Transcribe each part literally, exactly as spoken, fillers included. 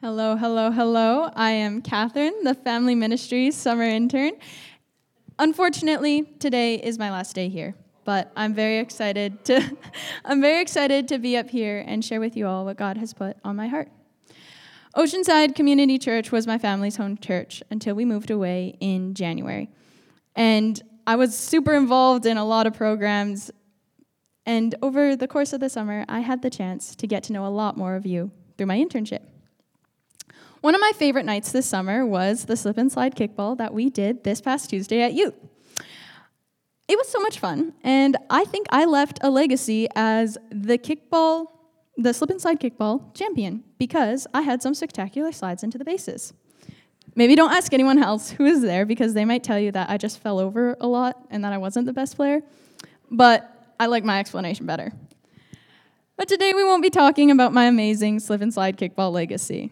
Hello, hello, hello. I am Catherine, the Family Ministries summer intern. Unfortunately, today is my last day here, but I'm very excited to I'm very excited to be up here and share with you all what God has put on my heart. Oceanside Community Church was my family's home church until we moved away in January. And I was super involved in a lot of programs, and over the course of the summer, I had the chance to get to know a lot more of you through my internship. One of my favorite nights this summer was the slip and slide kickball that we did this past Tuesday at youth. It was so much fun, and I think I left a legacy as the kickball, the slip and slide kickball champion because I had some spectacular slides into the bases. Maybe don't ask anyone else who is there because they might tell you that I just fell over a lot and that I wasn't the best player, but I like my explanation better. But today we won't be talking about my amazing slip and slide kickball legacy.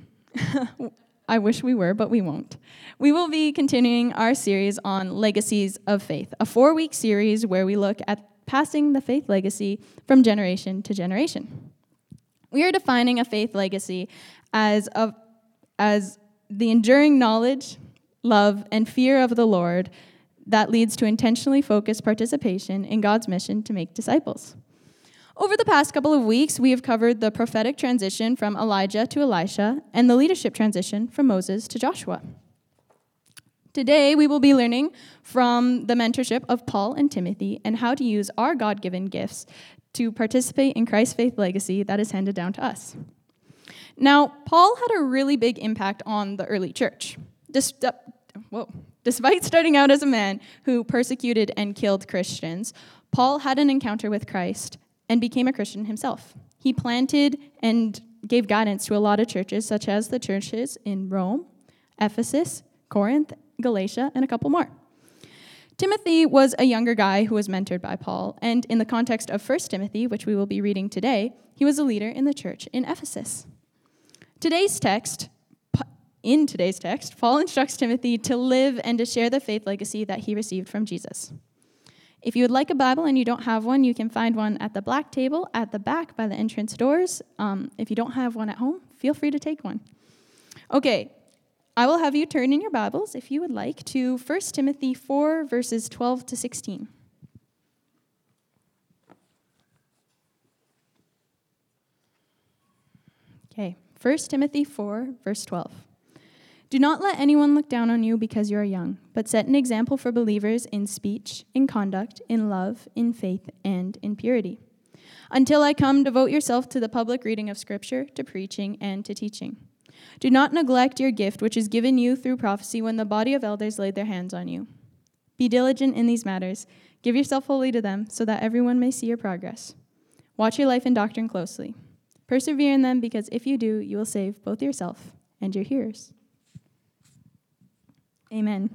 I wish we were, but we won't. We will be continuing our series on Legacies of Faith, a four-week series where we look at passing the faith legacy from generation to generation. We are defining a faith legacy as, a, as the enduring knowledge, love, and fear of the Lord that leads to intentionally focused participation in God's mission to make disciples. Over the past couple of weeks, we have covered the prophetic transition from Elijah to Elisha and the leadership transition from Moses to Joshua. Today, we will be learning from the mentorship of Paul and Timothy and how to use our God-given gifts to participate in Christ's faith legacy that is handed down to us. Now, Paul had a really big impact on the early church. Dis- uh, whoa. Despite starting out as a man who persecuted and killed Christians, Paul had an encounter with Christ and became a Christian himself. He planted and gave guidance to a lot of churches, such as the churches in Rome, Ephesus, Corinth, Galatia, and a couple more. Timothy was a younger guy who was mentored by Paul, and in the context of First Timothy, which we will be reading today, he was a leader in the church in Ephesus. Today's text, in today's text, Paul instructs Timothy to live and to share the faith legacy that he received from Jesus. If you would like a Bible and you don't have one, you can find one at the black table at the back by the entrance doors. Um, if you don't have one at home, feel free to take one. Okay, I will have you turn in your Bibles, if you would like, to First Timothy four, verses twelve to sixteen. Okay, First Timothy four, verse twelve. Do not let anyone look down on you because you are young, but set an example for believers in speech, in conduct, in love, in faith, and in purity. Until I come, devote yourself to the public reading of Scripture, to preaching, and to teaching. Do not neglect your gift, which is given you through prophecy when the body of elders laid their hands on you. Be diligent in these matters. Give yourself wholly to them, so that everyone may see your progress. Watch your life and doctrine closely. Persevere in them, because if you do, you will save both yourself and your hearers. Amen.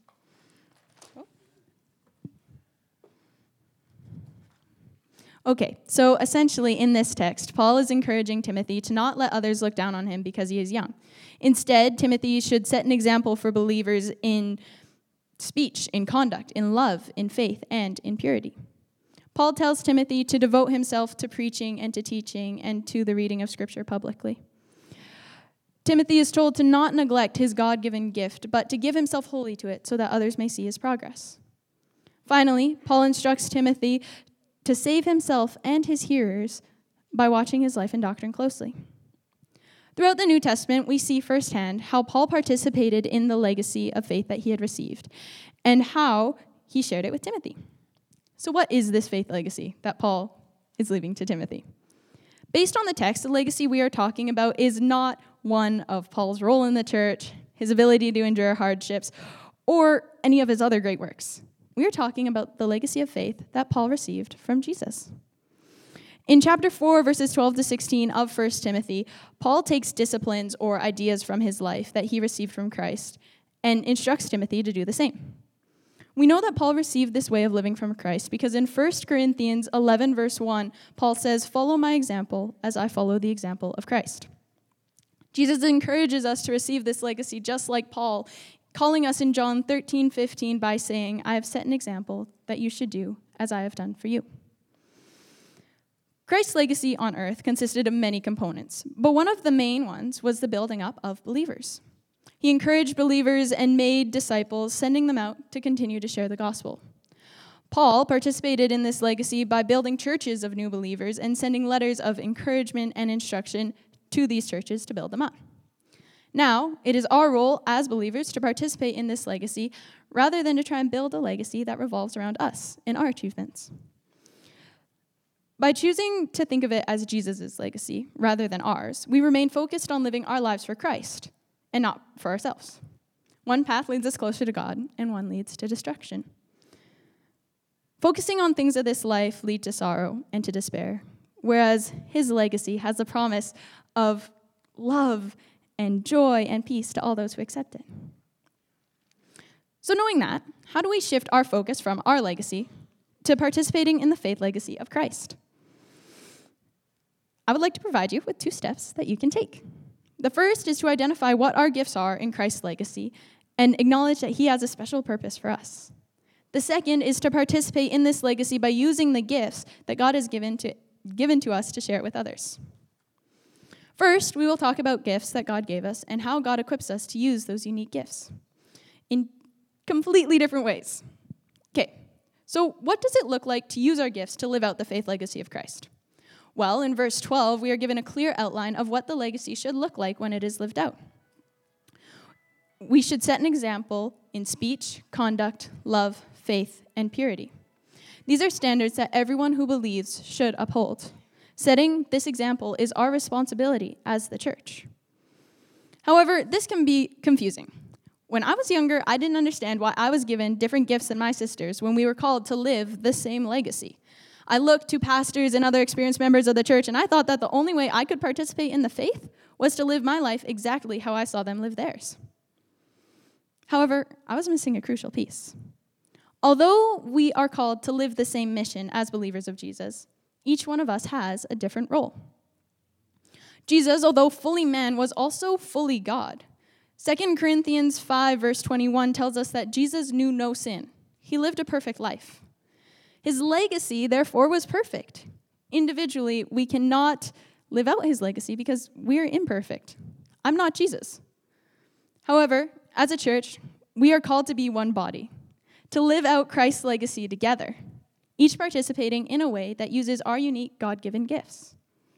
Okay, so essentially in this text, Paul is encouraging Timothy to not let others look down on him because he is young. Instead, Timothy should set an example for believers in speech, in conduct, in love, in faith, and in purity. Paul tells Timothy to devote himself to preaching and to teaching and to the reading of Scripture publicly. Timothy is told to not neglect his God-given gift, but to give himself wholly to it so that others may see his progress. Finally, Paul instructs Timothy to save himself and his hearers by watching his life and doctrine closely. Throughout the New Testament, we see firsthand how Paul participated in the legacy of faith that he had received and how he shared it with Timothy. So what is this faith legacy that Paul is leaving to Timothy? Based on the text, the legacy we are talking about is not one of Paul's role in the church, his ability to endure hardships, or any of his other great works. We are talking about the legacy of faith that Paul received from Jesus. In chapter four, verses twelve to sixteen of First Timothy, Paul takes disciplines or ideas from his life that he received from Christ and instructs Timothy to do the same. We know that Paul received this way of living from Christ because in First Corinthians eleven, verse one, Paul says, "Follow my example as I follow the example of Christ." Jesus encourages us to receive this legacy just like Paul, calling us in John thirteen fifteen by saying, "I have set an example that you should do as I have done for you." Christ's legacy on earth consisted of many components, but one of the main ones was the building up of believers. He encouraged believers and made disciples, sending them out to continue to share the gospel. Paul participated in this legacy by building churches of new believers and sending letters of encouragement and instruction to these churches to build them up. Now, it is our role as believers to participate in this legacy rather than to try and build a legacy that revolves around us and our achievements. By choosing to think of it as Jesus' legacy rather than ours, we remain focused on living our lives for Christ and not for ourselves. One path leads us closer to God, and one leads to destruction. Focusing on things of this life lead to sorrow and to despair, whereas his legacy has the promise of love and joy and peace to all those who accept it. So knowing that, how do we shift our focus from our legacy to participating in the faith legacy of Christ? I would like to provide you with two steps that you can take. The first is to identify what our gifts are in Christ's legacy and acknowledge that he has a special purpose for us. The second is to participate in this legacy by using the gifts that God has given to, given to us to share it with others. First, we will talk about gifts that God gave us and how God equips us to use those unique gifts in completely different ways. Okay, so what does it look like to use our gifts to live out the faith legacy of Christ? Well, in verse twelve, we are given a clear outline of what the legacy should look like when it is lived out. We should set an example in speech, conduct, love, faith, and purity. These are standards that everyone who believes should uphold. Setting this example is our responsibility as the church. However, this can be confusing. When I was younger, I didn't understand why I was given different gifts than my sisters when we were called to live the same legacy. I looked to pastors and other experienced members of the church, and I thought that the only way I could participate in the faith was to live my life exactly how I saw them live theirs. However, I was missing a crucial piece. Although we are called to live the same mission as believers of Jesus, each one of us has a different role. Jesus, although fully man, was also fully God. Second Corinthians five, verse twenty-one tells us that Jesus knew no sin. He lived a perfect life. His legacy, therefore, was perfect. Individually, we cannot live out his legacy because we're imperfect. I'm not Jesus. However, as a church, we are called to be one body, to live out Christ's legacy together, each participating in a way that uses our unique God-given gifts.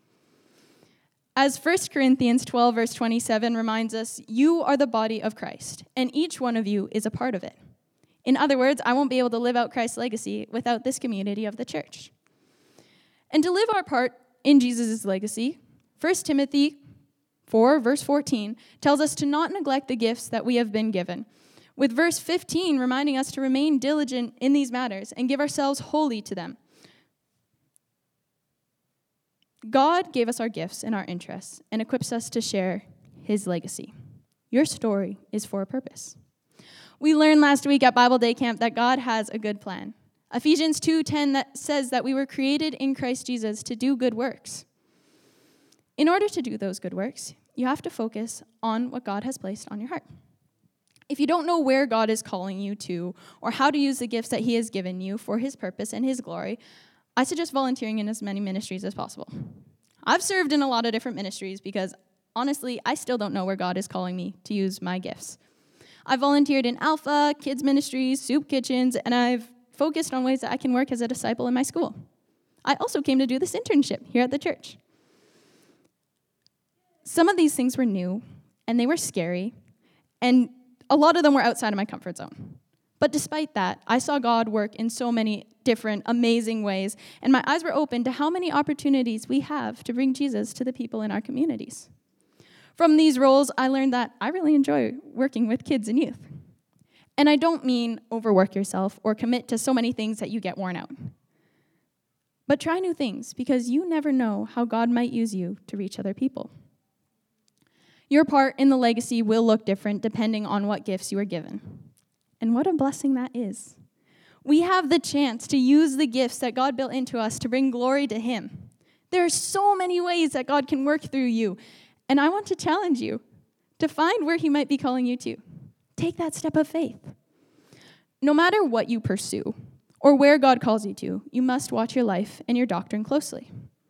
As First Corinthians twelve, verse twenty-seven reminds us, you are the body of Christ, and each one of you is a part of it. In other words, I won't be able to live out Christ's legacy without this community of the church. And to live our part in Jesus' legacy, First Timothy four, verse fourteen, tells us to not neglect the gifts that we have been given, with verse fifteen reminding us to remain diligent in these matters and give ourselves wholly to them. God gave us our gifts and our interests and equips us to share his legacy. Your story is for a purpose. We learned last week at Bible Day Camp that God has a good plan. Ephesians two ten that says that we were created in Christ Jesus to do good works. In order to do those good works, you have to focus on what God has placed on your heart. If you don't know where God is calling you to or how to use the gifts that he has given you for his purpose and his glory, I suggest volunteering in as many ministries as possible. I've served in a lot of different ministries because, honestly, I still don't know where God is calling me to use my gifts. I've volunteered in Alpha, kids ministries, soup kitchens, and I've focused on ways that I can work as a disciple in my school. I also came to do this internship here at the church. Some of these things were new, and they were scary, and a lot of them were outside of my comfort zone. But despite that, I saw God work in so many different, amazing ways, and my eyes were open to how many opportunities we have to bring Jesus to the people in our communities. From these roles, I learned that I really enjoy working with kids and youth. And I don't mean overwork yourself or commit to so many things that you get worn out. But try new things, because you never know how God might use you to reach other people. Your part in the legacy will look different depending on what gifts you are given. And what a blessing that is. We have the chance to use the gifts that God built into us to bring glory to him. There are so many ways that God can work through you. And I want to challenge you to find where he might be calling you to. Take that step of faith. No matter what you pursue or where God calls you to, you must watch your life and your doctrine closely.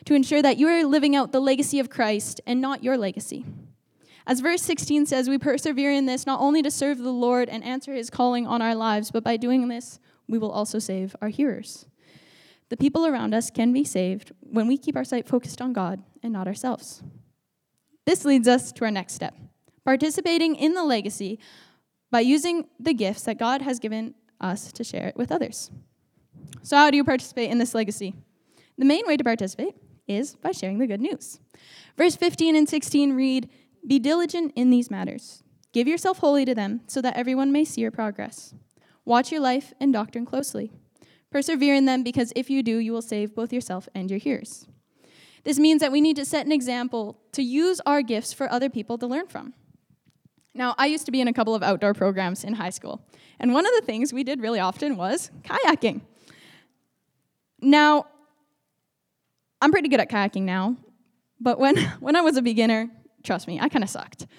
to ensure that you are living out the legacy of Christ and not your legacy. As verse sixteen says, we persevere in this not only to serve the Lord and answer his calling on our lives, but by doing this, we will also save our hearers. The people around us can be saved when we keep our sight focused on God and not ourselves. This leads us to our next step, participating in the legacy by using the gifts that God has given us to share it with others. So how do you participate in this legacy? The main way to participate is by sharing the good news. Verse fifteen and sixteen read, "Be diligent in these matters. Give yourself wholly to them so that everyone may see your progress. Watch your life and doctrine closely. Persevere in them because if you do, you will save both yourself and your hearers." This means that we need to set an example to use our gifts for other people to learn from. Now, I used to be in a couple of outdoor programs in high school, and one of the things we did really often was kayaking. Now, I'm pretty good at kayaking now, but when, when I was a beginner, trust me, I kind of sucked.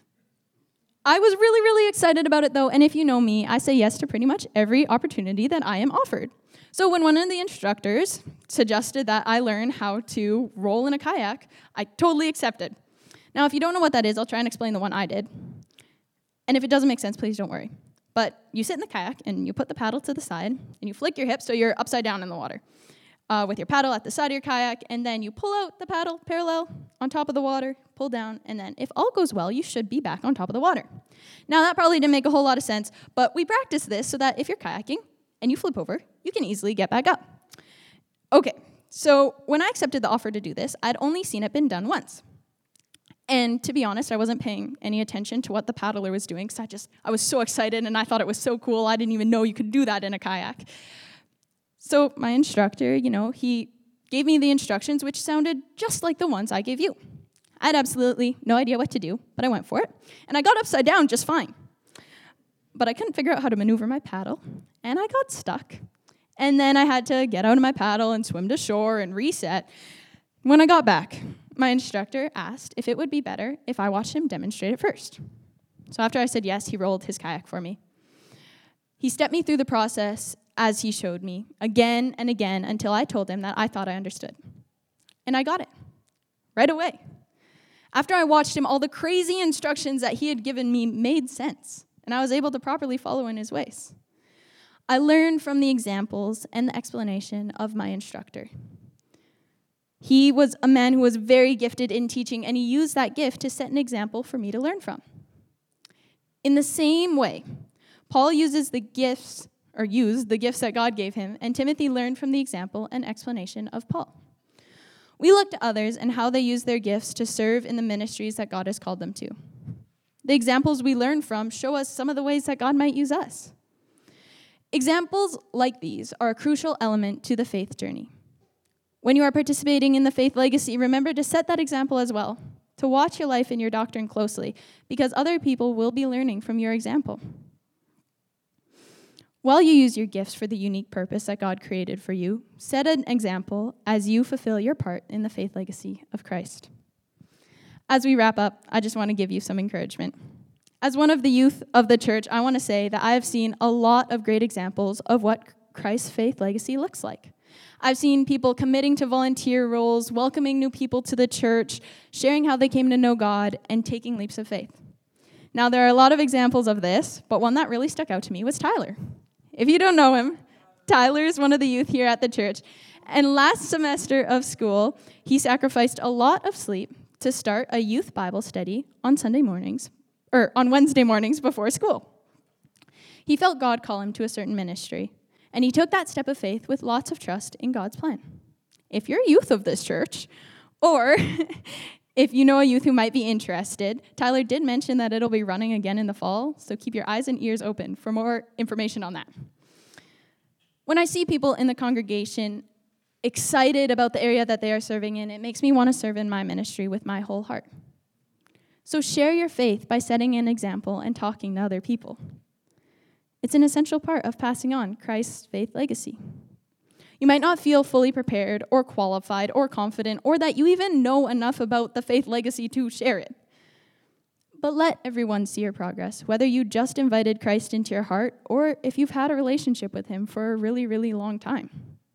I was really, really excited about it, though, and if you know me, I say yes to pretty much every opportunity that I am offered. So when one of the instructors suggested that I learn how to roll in a kayak, I totally accepted. Now, if you don't know what that is, I'll try and explain the one I did. And if it doesn't make sense, please don't worry. But you sit in the kayak, and you put the paddle to the side, and you flick your hips so you're upside down in the water uh, with your paddle at the side of your kayak, and then you pull out the paddle parallel on top of the water, pull down, and then if all goes well, you should be back on top of the water. Now, that probably didn't make a whole lot of sense, but we practice this so that if you're kayaking and you flip over, you can easily get back up. Okay, so when I accepted the offer to do this, I'd only seen it been done once. And to be honest, I wasn't paying any attention to what the paddler was doing, because I just, I was so excited, and I thought it was so cool. I didn't even know you could do that in a kayak. So my instructor, you know, he gave me the instructions, which sounded just like the ones I gave you. I had absolutely no idea what to do, but I went for it, and I got upside down just fine. But I couldn't figure out how to maneuver my paddle, and I got stuck. And then I had to get out of my paddle and swim to shore and reset. When I got back, my instructor asked if it would be better if I watched him demonstrate it first. So after I said yes, he rolled his kayak for me. He stepped me through the process as he showed me, again and again, until I told him that I thought I understood. And I got it, right away. After I watched him, all the crazy instructions that he had given me made sense, and I was able to properly follow in his ways. I learned from the examples and the explanation of my instructor. He was a man who was very gifted in teaching, and he used that gift to set an example for me to learn from. In the same way, Paul uses the gifts, or used the gifts that God gave him, and Timothy learned from the example and explanation of Paul. We look to others and how they use their gifts to serve in the ministries that God has called them to. The examples we learn from show us some of the ways that God might use us. Examples like these are a crucial element to the faith journey. When you are participating in the faith legacy, remember to set that example as well, to watch your life and your doctrine closely, because other people will be learning from your example. While you use your gifts for the unique purpose that God created for you, set an example as you fulfill your part in the faith legacy of Christ. As we wrap up, I just want to give you some encouragement. As one of the youth of the church, I want to say that I have seen a lot of great examples of what Christ's faith legacy looks like. I've seen people committing to volunteer roles, welcoming new people to the church, sharing how they came to know God, and taking leaps of faith. Now, there are a lot of examples of this, but one that really stuck out to me was Tyler. If you don't know him, Tyler is one of the youth here at the church, and last semester of school, he sacrificed a lot of sleep to start a youth Bible study on Sunday mornings, or on Wednesday mornings before school. He felt God call him to a certain ministry, and he took that step of faith with lots of trust in God's plan. If you're a youth of this church, or if you know a youth who might be interested, Tyler did mention that it'll be running again in the fall, so keep your eyes and ears open for more information on that. When I see people in the congregation excited about the area that they are serving in, it makes me want to serve in my ministry with my whole heart. So share your faith by setting an example and talking to other people. It's an essential part of passing on Christ's faith legacy. You might not feel fully prepared or qualified or confident or that you even know enough about the faith legacy to share it. But let everyone see your progress, whether you just invited Christ into your heart or if you've had a relationship with him for a really, really long time.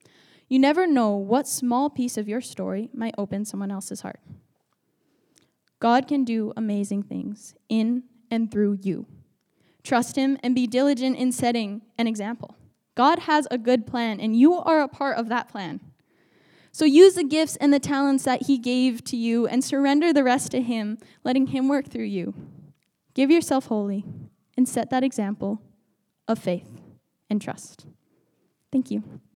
You never know what small piece of your story might open someone else's heart. God can do amazing things in and through you. Trust him and be diligent in setting an example. God has a good plan, and you are a part of that plan. So use the gifts and the talents that he gave to you and surrender the rest to him, letting him work through you. Give yourself wholly and set that example of faith and trust. Thank you.